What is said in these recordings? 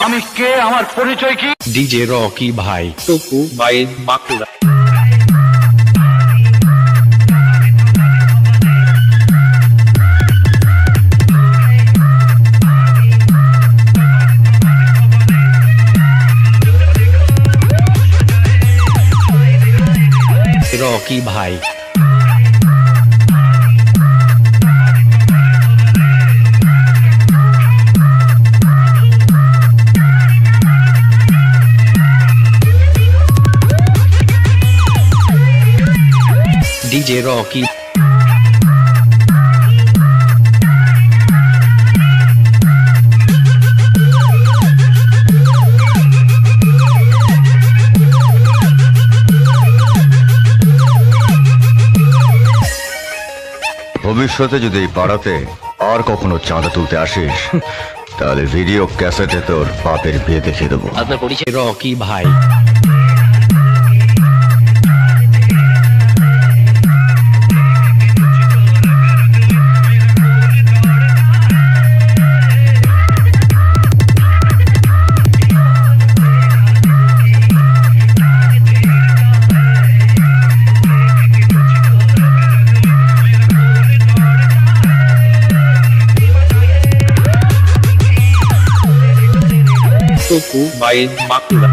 আমি কে, আমার পরিচয় কি? ডিজে রকি ভাই, টুকু বাই বাঁকুড়া। রকি ভাই, ডিজে রকি, ভবিষ্যতে যদি এই পাড়াতে আর কখনো চাঁদা তুলতে আসিস তাহলে ভিডিও ক্যাসেটে তোর বাপের বিয়ে দেখিয়ে দেবো। আপনার পরিচয়? রকি ভাই, টুকু বাই বাঁকুড়া।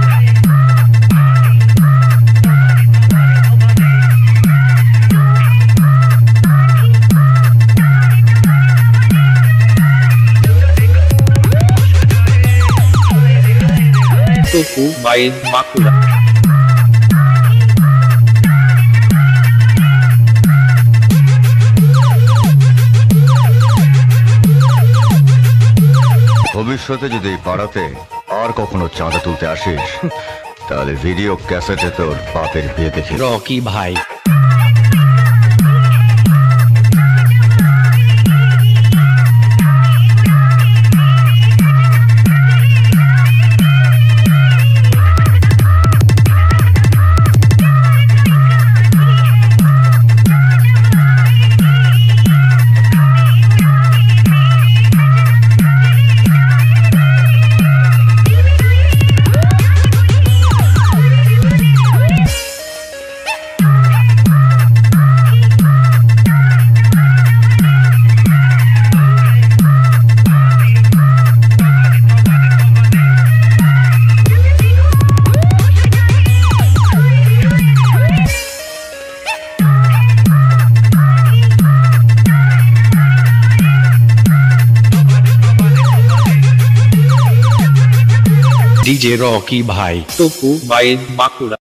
টুকু বাই বাঁকুড়া। ভবিষ্যতে যদি এই পাড়াতে আর কখনো চাঁদা তুলতে আসিস তাহলে ভিডিও ক্যাসেটে তোর বাপের বিয়ে দেখিয়ে দেবো। রকি ভাই, ডিজে রকি ভাই, টুকু বাই বাঁকুড়া।